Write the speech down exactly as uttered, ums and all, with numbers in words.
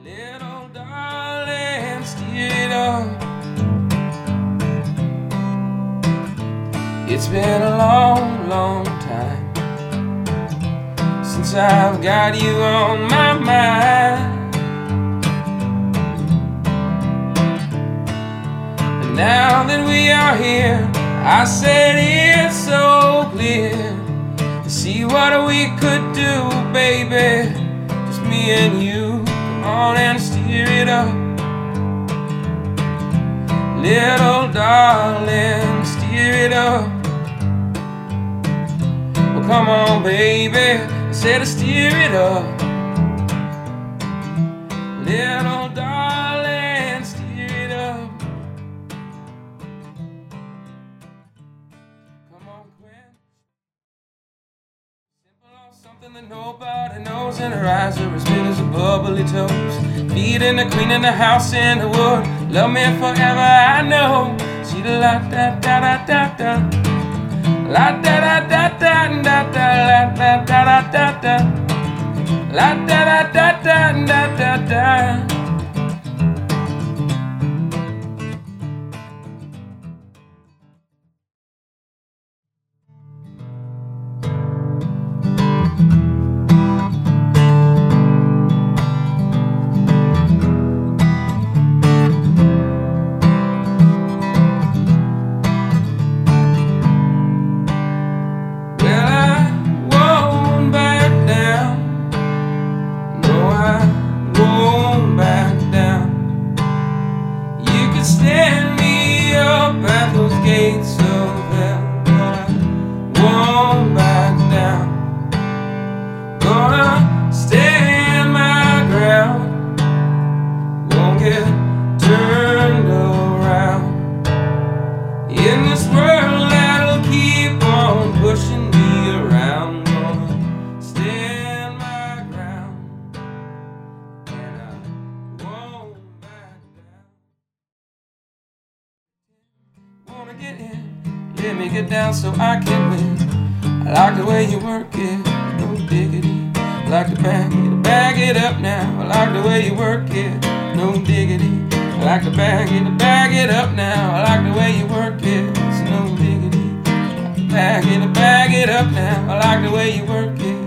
Little darling, steer it up. It's been a long, long time since I've got you on my mind. And now that we are here, I said it's so clear to see what we could do, baby. Just me and you. Come on and steer it up. Little darling, steer it up. Well, come on, baby, I said to steer it up. Little darling, steer it up. Come on, Quinn. Simple on something that nobody knows, and her eyes are as big as a bubbly toast. Feet in the queen in the house in the wood. Love me forever, I know. She da la da da da da da. La da da da da da da. La da da da da. La da da da da da da da. Stand me up at those gates of hell, but I won't back down. Gonna stand my ground, won't get turned around. In this world that'll keep on pushing me around, gonna stand my ground, and I won't back down. Wanna get in, let me get down so I can win. I like the way you work it, no diggity. I like to bag it, bag it up now. I like the way you work it, no diggity. I like to bag it, bag it up now. I like the way you work it, it's no diggity. I like to bag it, bag it up now. I like the way you work it.